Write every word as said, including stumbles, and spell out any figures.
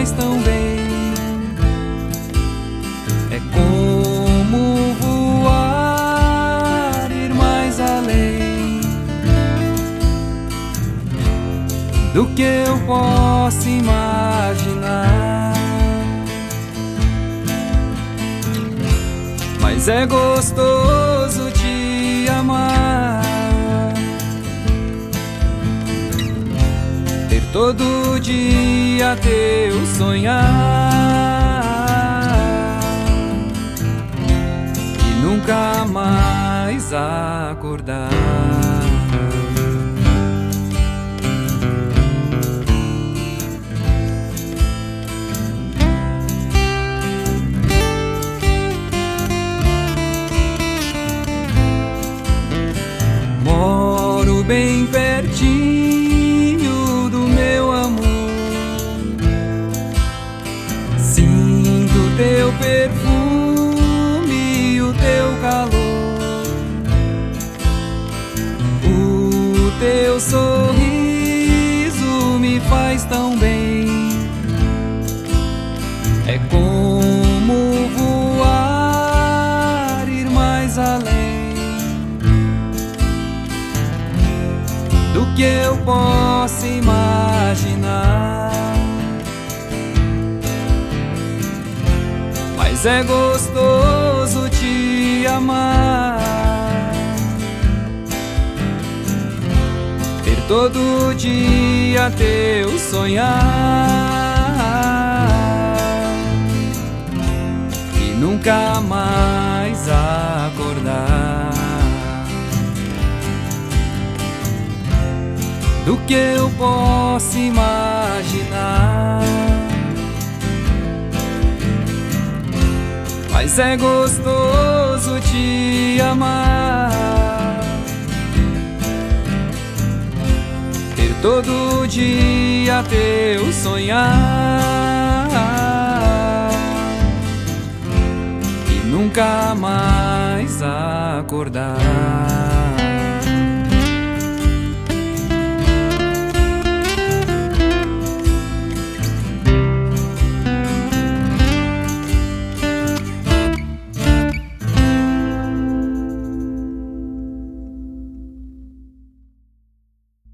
faz tão bem. É como voar, ir mais além do que eu posso imaginar. Mas é gostoso te amar, ter todo dia teu sonhar e nunca mais acordar. Moro bem pertinho do meu amor, sinto teu perfume e o teu calor, o teu sorriso me faz tão bem. É como voar, ir mais além do que eu posso imaginar. Mas é gostoso te amar, ter todo dia teu sonhar e nunca mais acordar. Do que eu posso imaginar. Mas é gostoso te amar, ter todo dia teu sonhar e nunca mais acordar.